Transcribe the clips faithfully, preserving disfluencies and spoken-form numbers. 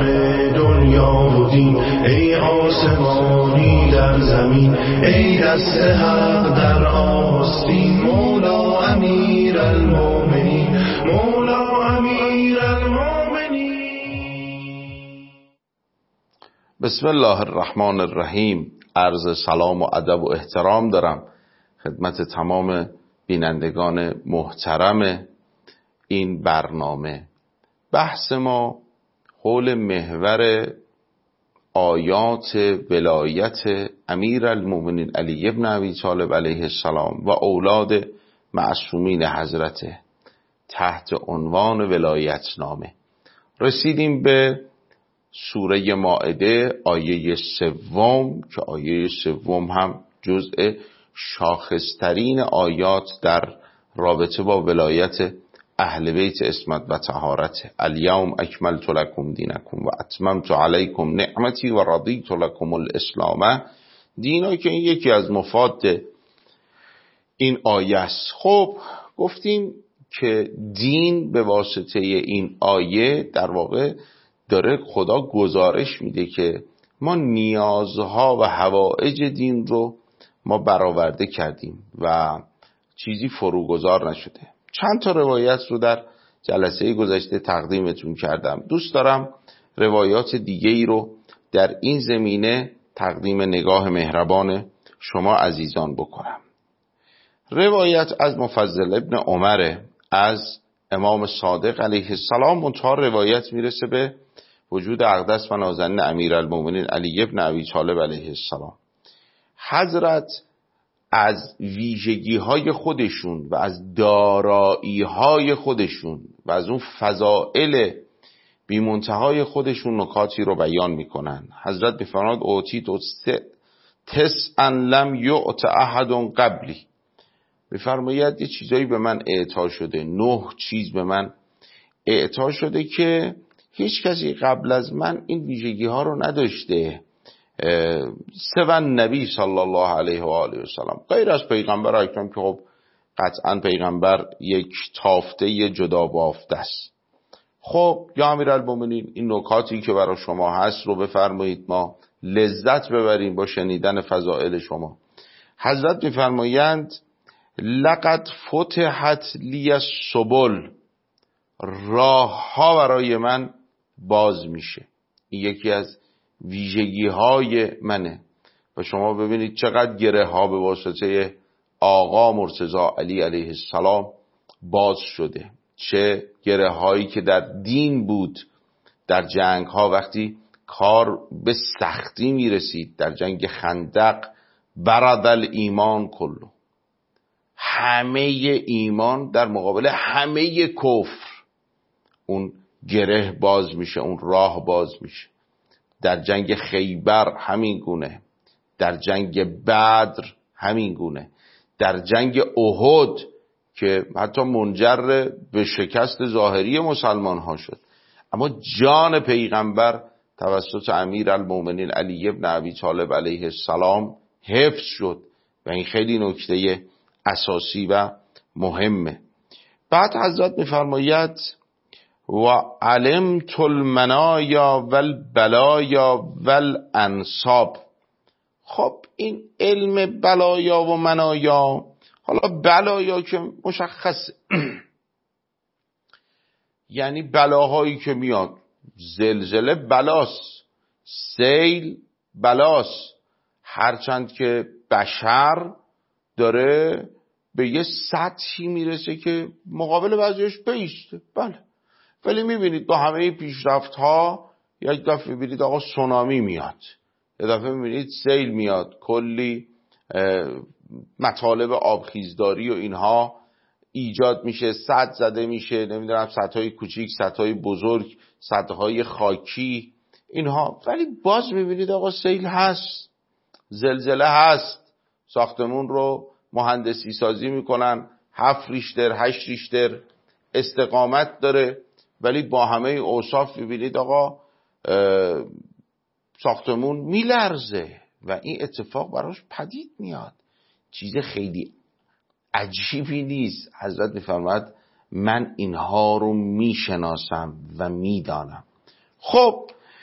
دنیا و دین، ای آسمانی در زمین، ای دست حق در آستین، مولا امیر المومنین، مولا امیر المومنین. بسم الله الرحمن الرحیم. عرض سلام و ادب و احترام دارم خدمت تمام بینندگان محترم این برنامه. بحث ما حول محور آیات ولایت امیر المومنین علی ابن ابی طالب علیه السلام و اولاد معصومین حضرته تحت عنوان ولایت نامه. رسیدیم به سوره مائده آیه سوم که آیه سوم هم جزء شاخصترین آیات در رابطه با ولایت اهل بیت عصمت و طهارت. الیوم اکملت لکم دینکم و اتممت علیکم نعمتی و رضیت لکم الاسلام دینا، که این یکی از مفاد این آیه است. خب گفتیم که دین به واسطه این آیه در واقع داره خدا گزارش میده که ما نیازها و حوائج دین رو ما برآورده کردیم و چیزی فروگذار نشده. چند تا روایت رو در جلسه گذشته تقدیمتون کردم. دوست دارم روایات دیگه ای رو در این زمینه تقدیم نگاه مهربان شما عزیزان بکنم. روایت از مفضل ابن عمر از امام صادق علیه السلام، منتها روایت میرسه به وجود اقدس و نازنین امیر المومنین علی ابن ابی طالب علیه السلام. حضرت از ویژگی های خودشون و از دارایی های خودشون و از اون فضائل بی منتهای خودشون نکاتی رو بیان میکنن. حضرت بفرماد اوتیت تسعا لم یعط احد قبلی، بفرماید یه چیزایی به من اعطا شده، نه چیز به من اعطا شده که هیچ کسی قبل از من این ویژگی ها رو نداشته. سوان نبی صلی الله علیه و آله و سلام، غیر از پیغمبر اکرم که خب قطعا پیغمبر یک تافته جدا بافته است. خب یا امیرالمومنین، این نکاتی که برای شما هست رو بفرمایید ما لذت ببریم با شنیدن فضائل شما. حضرت میفرمایند لقد فتحت لی السبل، راه ها برای من باز میشه. این یکی از ویژگی های منه و شما ببینید چقدر گره ها به واسطه آقا مرتضی علی علیه السلام باز شده، چه گره هایی که در دین بود. در جنگ ها وقتی کار به سختی میرسید، در جنگ خندق برد الایمان کلو، همه ایمان در مقابل همه کفر، اون گره باز میشه، اون راه باز میشه. در جنگ خیبر همین گونه، در جنگ بدر همین گونه، در جنگ احد که حتی منجر به شکست ظاهری مسلمان ها شد، اما جان پیغمبر توسط امیر المومنین علی ابن ابی طالب علیه السلام حفظ شد و این خیلی نکته اساسی و مهمه. بعد حضرت میفرماید و علمت المنایا والبلایا والانصاب. خب این علم بلایا و منایا، حالا بلایا که مشخص یعنی بلاهایی که میاد، زلزله بلاس، سیل بلاس، هرچند که بشر داره به یه سطحی میرسه که مقابل بعضیش بیسته، بله، ولی میبینید با همه پیشرفت ها یک دفعه میبینید آقا سونامی میاد، یک دفعه میبینید سیل میاد، کلی مطالب آبخیزداری و اینها ایجاد میشه، سد زده میشه، نمیدونم سدهای کوچیک، سدهای بزرگ، سدهای خاکی اینها، ولی باز میبینید آقا سیل هست، زلزله هست. ساختمون رو مهندسی سازی میکنن، هفت ریشتر هشت ریشتر استقامت داره، ولی با همه اوصاف میبینید آقا ساختمون میلرزه و این اتفاق براش پدید میاد. چیز خیلی عجیبی نیست. حضرت میفرماد من اینها رو میشناسم و میدانم. خب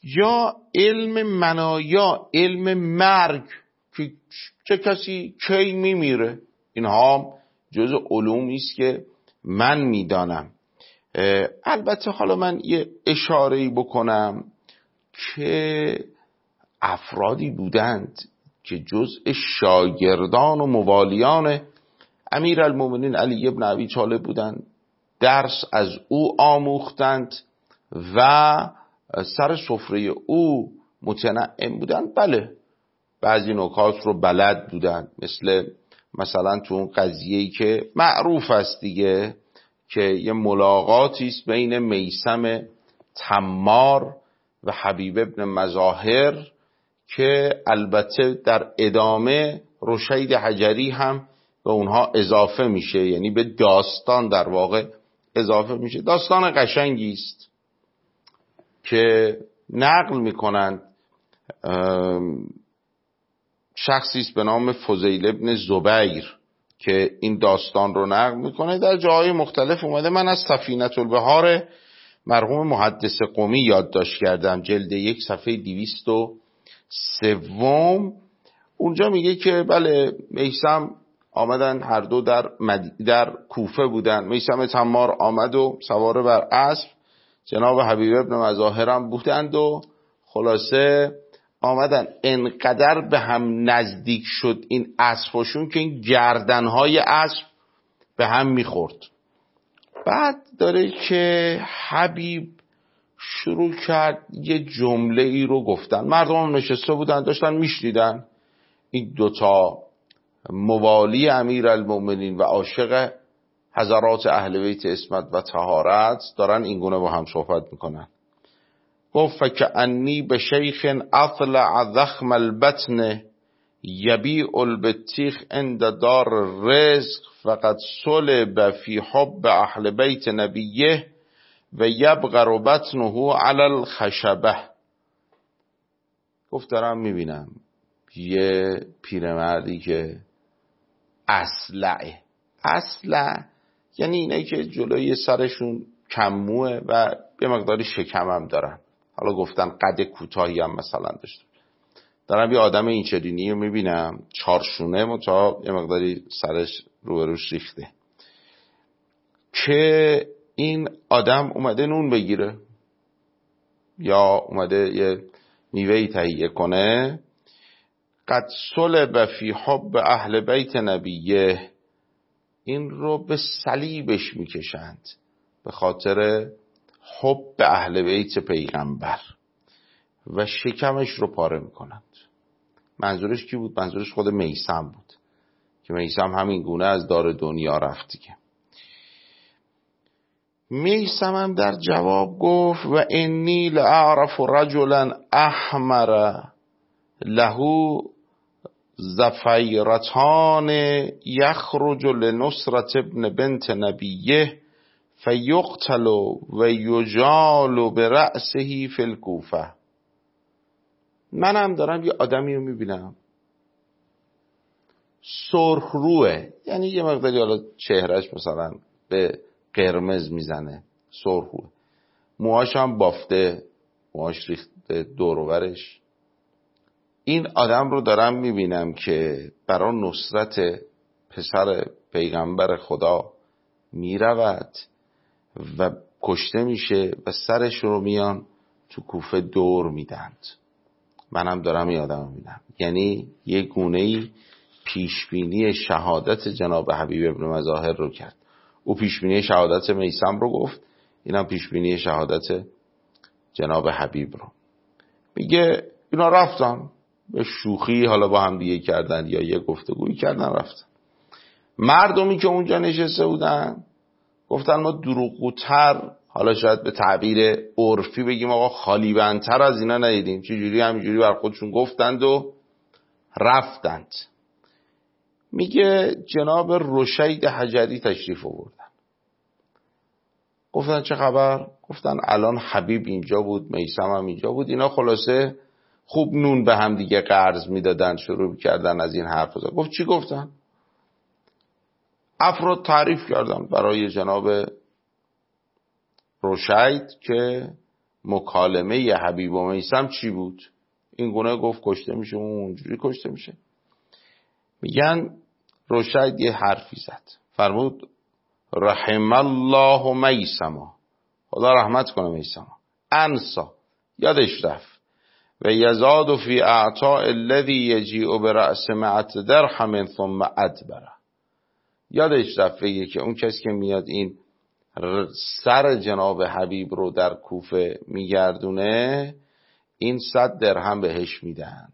یا علم منایا، علم مرگ که چه کسی کی میمیره، اینها جزء علومی است که من میدانم. البته حالا من یه اشاره‌ای بکنم که افرادی بودند که جزء شاگردان و موالیان امیرالمومنین علی ابن ابی طالب بودند، درس از او آموختند و سر سفره او متنعم بودند. بله بعضی نکات رو بلد بودند، مثل مثلا تو اون قضیه‌ای که معروف است دیگه که یه ملاقاتی است بین میثم تمار و حبیب ابن مظاهر که البته در ادامه رشید حجری هم به اونها اضافه میشه، یعنی به داستان در واقع اضافه میشه. داستان قشنگی است که نقل میکنند شخصی است به نام فضیل ابن زبیر که این داستان رو نقل میکنه. در جاهای مختلف اومده. من از سفینة البحار مرحوم محدث قمی یادداشت کردم، جلد یک صفحه دویست و سوم. اونجا میگه که بله میثم آمدن، هر دو در, مد... در کوفه بودن. میثم تمار آمد و سوار بر اسب، جناب حبیب ابن مظاهر هم بودند و خلاصه آمدن انقدر به هم نزدیک شد این اسبشون که این گردنهای اسب به هم میخورد. بعد داره که حبیب شروع کرد یه جمله ای رو گفتن، مردم هم نشسته بودن داشتن میشنیدن. این دوتا موالی امیرالمومنین و عاشق حضرات اهل بیت عصمت و طهارت دارن این گونه با هم صحبت میکنن. گفت فکأنی به شیخ اطلع ضخم البطن یبیع البطیخ عند دار الرزق فقد صلب فی حب اهل بیت نبیه و یبغر بطنه علی الخشبه. گفت دارم میبینم یه پیرمردی که اصلعه، اصلع یعنی اینه که جلوی سرشون کموه و به مقداری شکم هم دارن، حالا گفتن قد کوتاهی هم مثلا داشته. دارم یه آدم این چرینی رو میبینم، چارشونه متا یه مقداری سرش روبروش ریخته، که این آدم اومده نون بگیره یا اومده یه میوهی تهیه کنه. قد صلب فی حب اهل بیت نبیه، این رو به صلیبش میکشند به خاطر حب اهل بیت پیغمبر و شکمش رو پاره میکنند. منظورش کی بود؟ منظورش خود میثم بود که میثم همین گونه از دار دنیا رفت دیگه. میثم هم در جواب گفت و انی لأعرف رجلا احمر له زفیرتان یخرج لنصرة ابن بنت نبیه فیقتل و یجال برأسه فی الکوفه. منم دارم یه آدمی رو میبینم سرخ روه، یعنی یه مقداری حالا چهرهش مثلا به قرمز میزنه، سرخ روه، موهاش هم بافته، موهاش ریخته دور و برش. این آدم رو دارم میبینم که برای نصرت پسر پیغمبر خدا میرود و کشته میشه و سرش رو میان تو کوفه دور میدند. منم دارم این آدم رو میبینم. یعنی یه گونه‌ای پیشبینی شهادت جناب حبیب ابن مظاهر رو کرد. او پیشبینی شهادت میثم رو گفت، اینم پیشبینی شهادت جناب حبیب رو. میگه اینا رفتن به شوخی حالا با هم دیگه کردن یا یه گفتگویی کردن رفتن. مردمی که اونجا نشسته بودن گفتن ما دروغگوتر، حالا شاید به تعبیر عرفی بگیم آقا خالی بندتر از اینا ندیدیم. چه جوری همینجوری بر خودشون گفتند و رفتند. میگه جناب رشید حجری تشریف آوردن. گفتن چه خبر؟ گفتن الان حبیب اینجا بود، میثم هم اینجا بود. اینا خلاصه خوب نون به هم دیگه قرض میدادن، شروع کردن از این حرف زدن. گفت چی گفتن؟ افراد تعریف کردن برای جناب رشید که مکالمه حبیب و میثم چی بود؟ این گونه گفت کشته میشه، اونجوری کشته میشه. میگن رشید یه حرفی زد، فرمود رحم الله میثم، خدا رحمت کنه میثم، انسا، یادش رفت، و یزاد فی اعطاء الذی یجیء برأس مئة درهم ثم ادبر، یادش رفت بگه که اون کسی که میاد این سر جناب حبیب رو در کوفه میگردونه این صد درهم بهش میدن.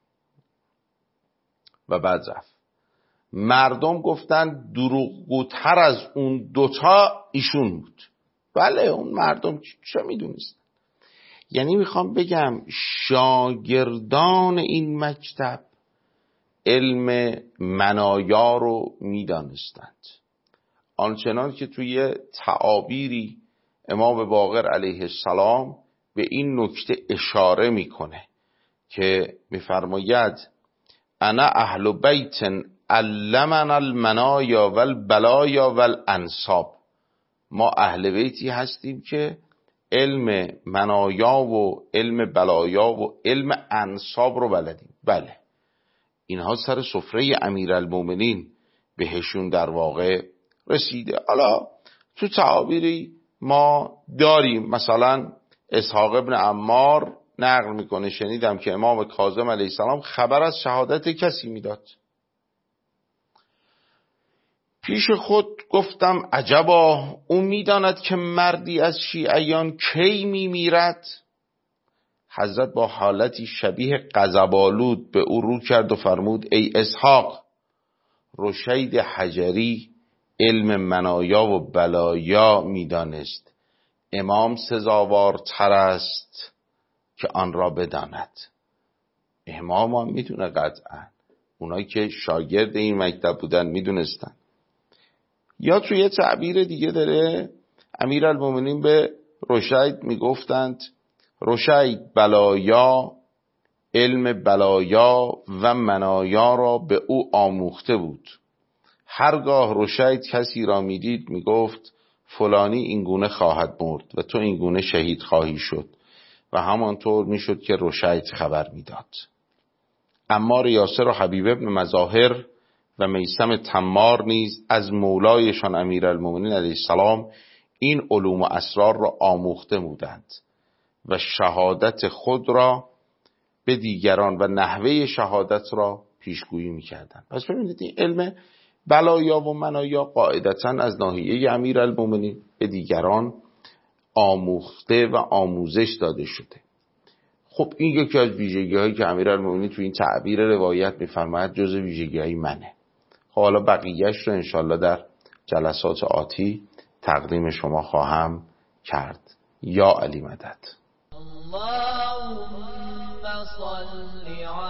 و بعد رفت. مردم گفتن دروغگوتر از اون دوتا ایشون بود. بله اون مردم چه میدونست؟ یعنی میخوام بگم شاگردان این مکتب علم منایا رو میدانستند، آنچنان که توی تعابیری امام باقر علیه السلام به این نکته اشاره میکنه که میفرماید انا اهل بیت علمنا المنایا والبلایا والانساب، ما اهل بیتی هستیم که علم منایا و علم بلایا و علم انساب رو بلدیم. بله اینها سر سفره امیرالمومنین بهشون در واقع رسیده. حالا تو تعابیری ما داریم، مثلا اسحاق ابن عمار نقل میکنه شنیدم که امام کاظم علیه السلام خبر از شهادت کسی میداد، پیش خود گفتم عجبا، او میداند که مردی از شیعیان کی میمیرد؟ حضرت با حالتی شبیه غضب‌آلود به او رو کرد و فرمود ای اسحاق، رشید حجری علم منایا و بلایا میدانست، امام سزاوارتر است که آن را بداند. امام هم میدونه قطعا، اونایی که شاگرد این مکتب بودن میدونستن. یا توی تعبیر دیگه داره امیرالمومنین به رشید میگفتند رشید بلایا، علم بلایا و منایا را به او آموخته بود، هرگاه رشید کسی را میدید میگفت فلانی اینگونه خواهد مرد و تو اینگونه شهید خواهی شد، و همانطور میشد که رشید خبر میداد. عمار یاسر و حبیب ابن مظاهر و میثم تمار نیز از مولایشان امیرالمومنین علیه السلام این علوم و اسرار را آموخته بودند و شهادت خود را به دیگران و نحوه شهادت را پیشگویی میکردند. پس ببینید این علم بلایا و منایا قاعدتاً از ناحیه امیرالمومنین به دیگران آموخته و آموزش داده شده. خب این یکی از ویژگی‌هایی که امیرالمومنین تو این تعبیر روایت می‌فرماید جز ویژگی‌های منه. خب حالا بقیه‌اش رو انشالله در جلسات آتی تقدیم شما خواهم کرد. یا علی مدد. اللهم صل